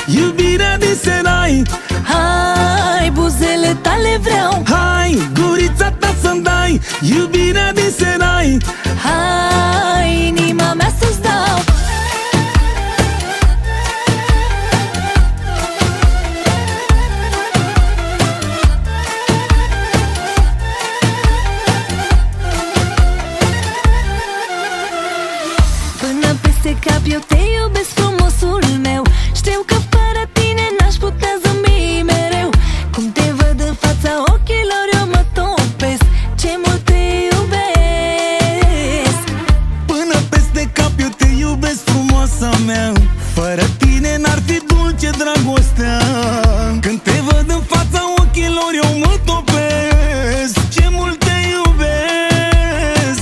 iubirea din serai. Hai, buzele tale vreau, Hai, gurița ta să-mi dai, iubirea din serai. hai, inima mea să-ți dau. Până peste cap eu te iubesc, frumosul meu. Știu că fără tine n-aș putea zâmbi mereu. Cum te văd în fața ochilor eu mă topesc, ce mult te iubesc. Până peste cap eu te iubesc, frumoasa mea. Fără tine n-ar fi dulce dragostea. Când te văd în fața ochilor eu mă topesc, ce mult te iubesc.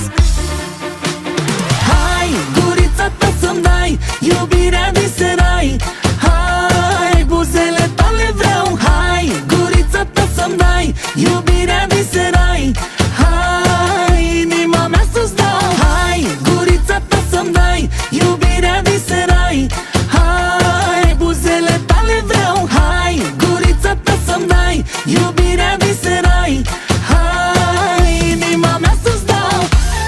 Hai, gurița ta să-mi dai, iubirea din serai. Hai, buzele tale vreau. Hai, gurița ta să-mi dai, iubirea din serai. Hai, inima mea să-ți dau. Hai, gurița ta să-mi dai, iubirea din serai. Hai, buzele tale vreau. Hai, gurița ta să-mi dai, iubirea din serai. Hai, inima mea să-ți dau.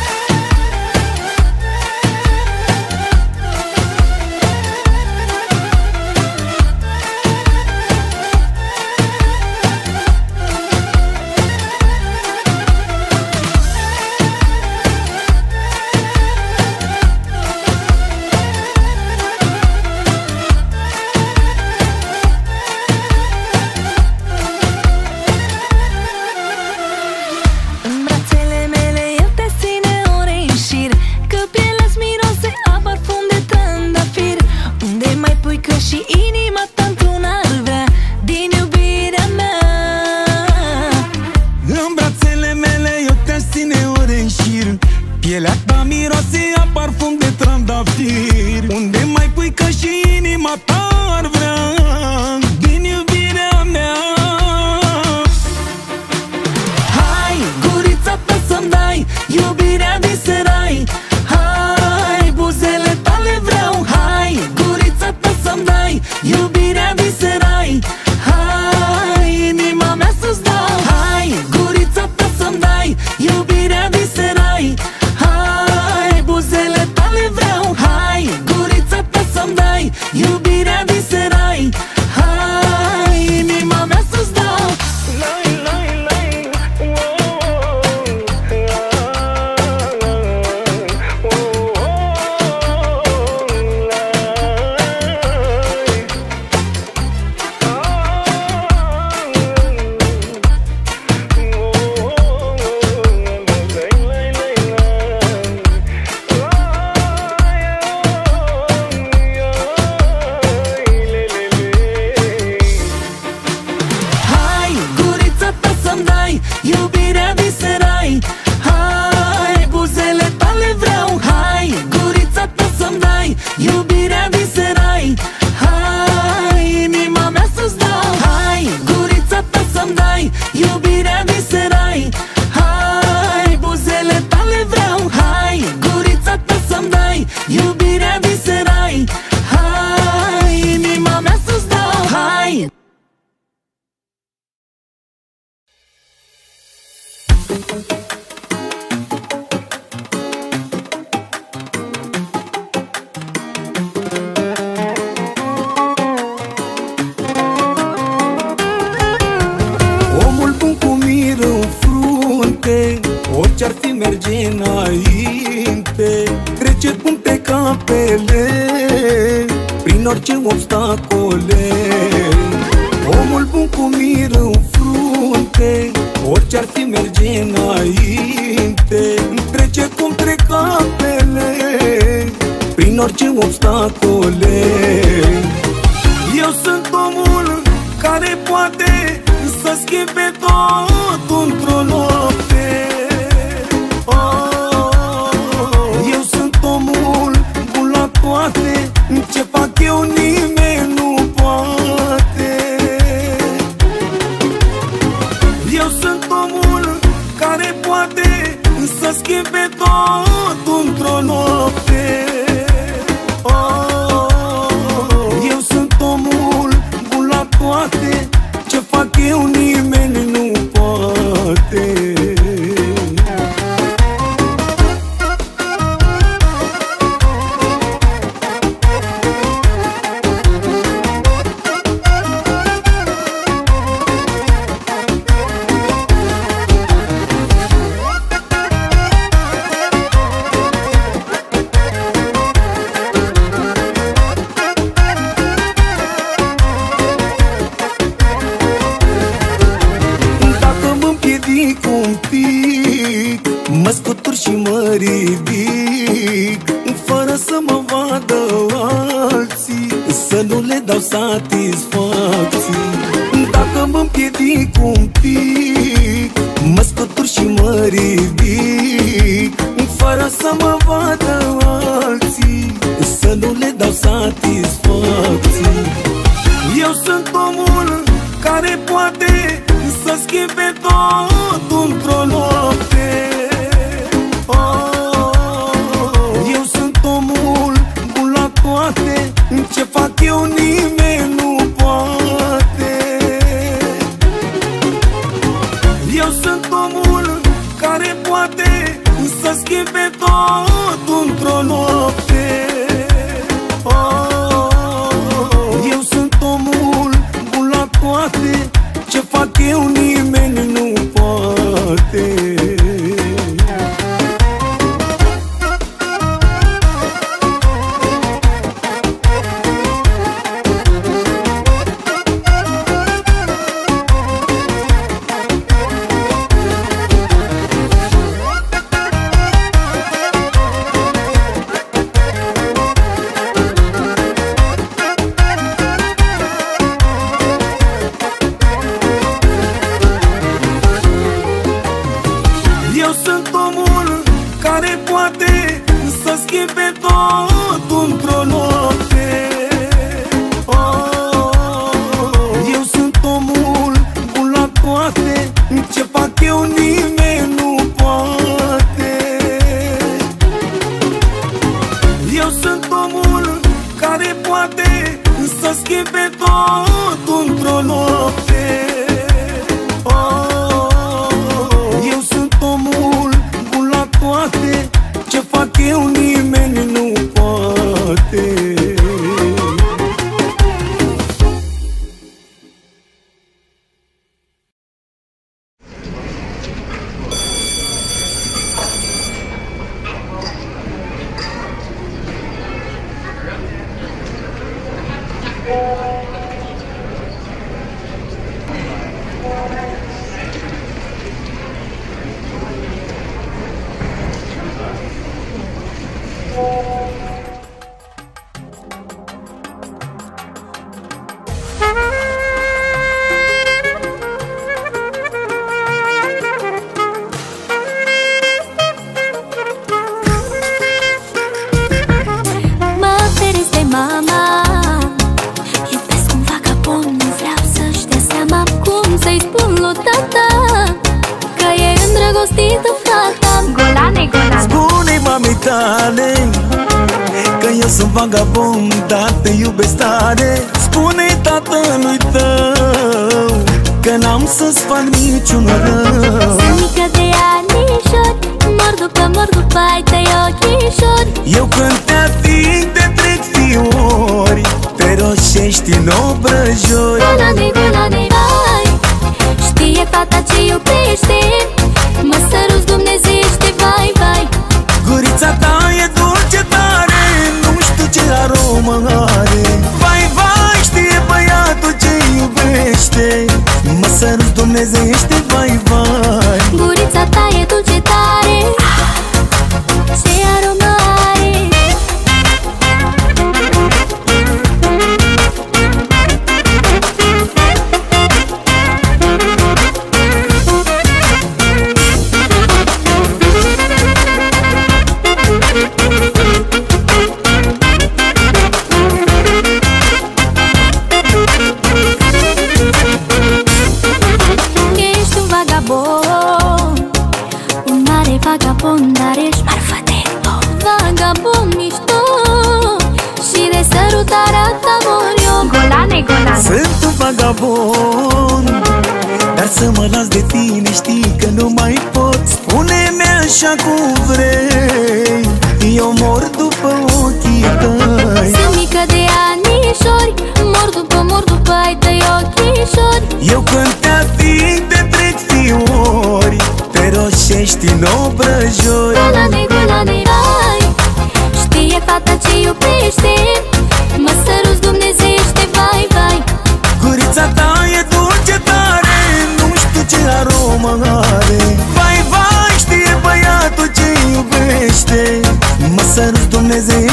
În brațele mele eu te ține ore în șir, că pielea-ți miroase a parfum de trandafir. Unde mai pui că și inima ta într-un ar vrea din iubirea mea. În brațele mele eu te-aș ține ore în șir, pielea ta miroase a parfum de trandafir. Unde mai pui că și inima ta ar vrea din iubirea mea. Hai, gurița ta să-mi dai, iubirea din serai. Hai, buzele tale vreau. Hai, gurița ta să-mi dai, iubirea din serai. Hai, inima mea să-ți dau. Hai, gurița ta să-mi dai, iubirea din serai. Hai, buzele tale vreau. Hai, gurița ta să-mi dai, iubirea din serai. Hai, inima mea să-ți dau. Hai, gurița ta să-mi dai, iubirea din serai. Hai, buzele tale vreau. Hai, gurița ta să-mi dai, iubirea din serai. Hai, inima mea să-ți dau. Hai, gurița ta să-mi dai, iubirea din serai. Hai, buzele tale vreau. Hai, gurița ta să-mi dai, iubirea din serai. Hai, inima mea să-ți dau. Hai. Omul bun cu mir în frunte, orice-ar fi merge înainte. Trece puncte capele prin orice obstacole. Omul bun cu mir în frunte, orice-ar fi merge înainte. Trece cum trec apele prin orice obstacole. Eu sunt omul care poate să schimbe tot într-o noapte. Eu sunt omul bun la toate, ce fac eu nimeni nu poate. Eu sunt omul care poate să schimbe tot într-o noapte. Eu sunt omul dau satisfacții. Dacă mă împiedic un pic, mă scutur și mă ridic, fără să mă vadă alții, să nu le dau satisfacții. Eu sunt omul care poate să schimbe tot într-o noapte. Eu sunt omul bun la toate, ce fac eu nimeni nu poate. Eu sunt omul care poate să schimbe tot într-o noapte. Eu sunt omul bun la toate, ce fac eu nimeni nu poate. Eu sunt omul care poate să schimbe tot într-o noapte. Eu sunt omul bun la toate, ce fac eu nimeni nu poate. Eu sunt omul care poate să schimbe tot într-o noapte. Eu sunt omul bun la toate, ce fac eu nimeni nu poate. Spune-i mamei tale că eu sunt vagabond, dar te iubesc tare. Spune-i tatălui tău că n-am să-ți fac niciun rău. Sunt mică de anișori, mor după ai tăi ochișori. Eu când te ating te trec fiori, te roșești în obrăjori. Golane, vai, știe fata ce iubește, mă săruți dumnezeiește, vai, vai. Gurița ta e dulce tare, nu știu ce aromă are. Vai, vai, știe băiatul ce iubește, mă săruți dumnezeiește, vai, vai. Gurița ta e dulce tare, ce aromă are. Ești un vagabond, un mare vagabond, dar ești marfă de tot. Vagabond mișto, și de sărutarea ta mor eu. Golane, sunt un vagabond, dar să mă las de tine știi că nu mai pot. Spune-mi așa cum vrei, eu mor după ochii tăi. Sunt mică de anișori, mor după ai tăi ochișori. Eu când te ating te trec fiori, te roșești în obrăjori. Golane, vai, știe fata ce iubește, mă săruți dumnezeiește, vai, vai. Gurița ta e dulce tare, nu știu ce aromă are. Vai, vai, știe băiatul ce iubește, mă săruți dumnezeiește.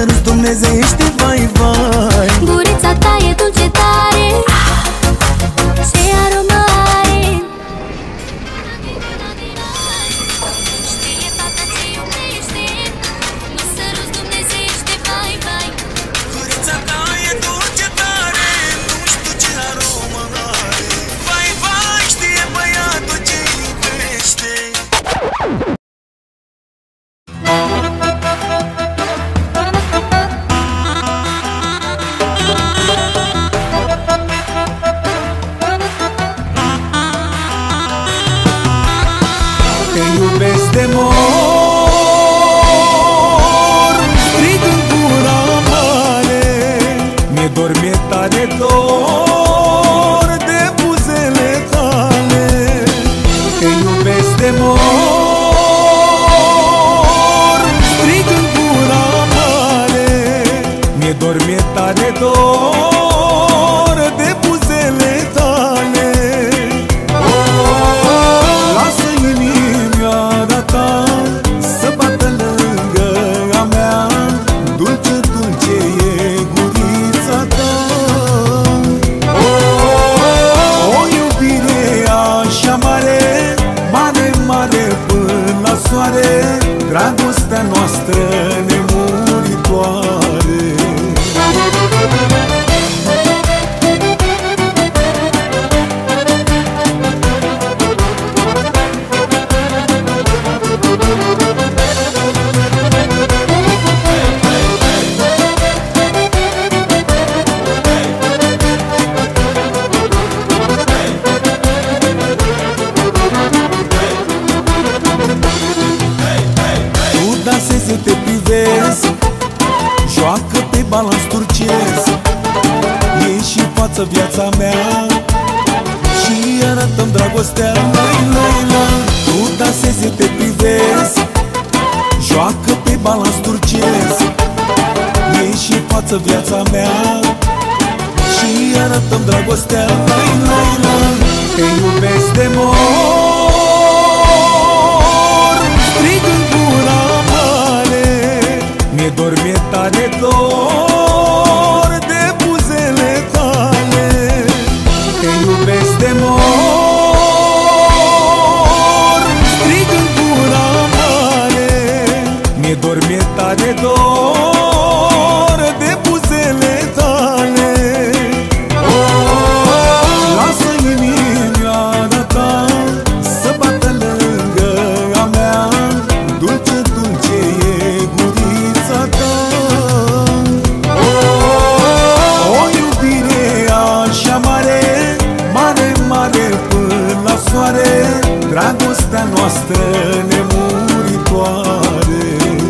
sărut dumnezeiește, vai, vai. Gurița ta e dulce tare, ce aromă are. Știe tata ce iubește, mă sărut dumnezeiește, vai, vai. Gurița ta e dulce tare, nu știu ce aromă are. Vai, vai, știe băiatul ce iubește. Te iubesc de mor, strig în gura mare. Mi-e dor, mi-e tare dor de buzele tale. Te iubesc de mor, strig în gura mare. Mi-e dor, mi-e tare dor de buzele tale. Lasă inimioara ta să bată lângă a mea, dulce, dulce e gurița ta. O iubire așa mare, mare, mare până la soare, dragostea noastră nemuritoare. Tu dansezi, eu te privesc, joacă pe balans turcesc. Ești în față viața mea și arătăm dragostea, lai, lai, la. Tu dansezi, eu te privesc, joacă pe balans turcesc. Ești în față viața mea și arătăm dragostea, lai, lai, la. Te iubesc de mor, strig în gura mare. Mi-e dor, mi-e tare dor de buzele tale. Te iubesc de mor, strig în gura mare. Mi-e dor, mi-e tare dor de buzele tale. Lasă inimioara ta să bată lângă a mea, dulce, dulce e gurița ta. O iubire așa mare, mare, mare până la soare, dragostea noastră nemuritoare.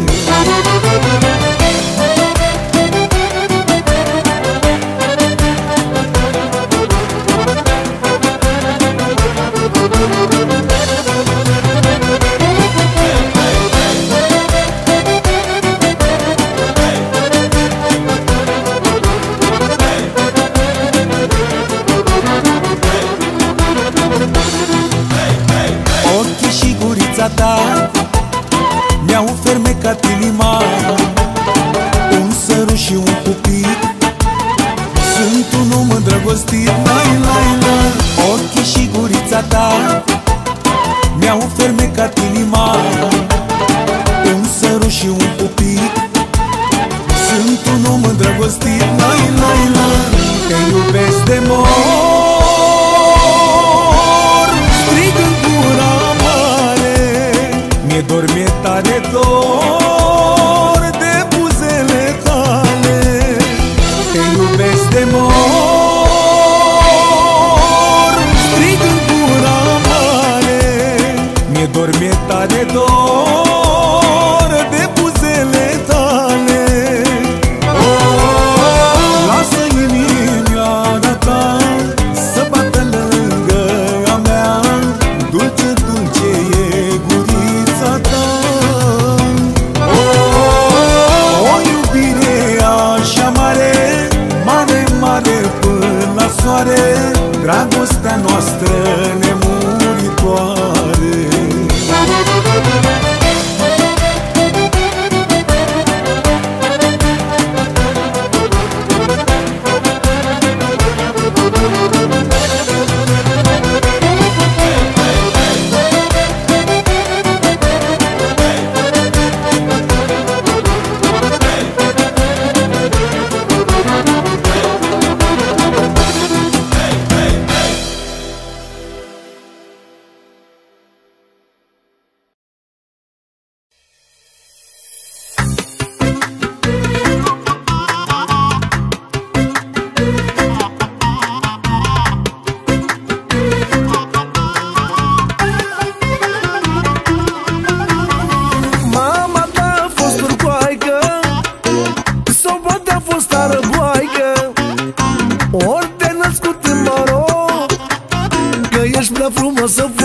Ochii și gurița ta mi-au fermecat inima, un sărut și un pupic, sunt un om îndrăgostit, lai, lai, la. Ochii și gurița ta mi-au fermecat inima, un sărut și un pupic, sunt un om îndrăgostit, lai, lai, la. Te iubesc de mor, strig în gura mare. Mi-e dor, mi-e tare dor de buzele tale. Te iubesc de mor, strig în gura mare. Mi-e dor, mi-e tare dor de buzele tale. Lasă inimioara ta să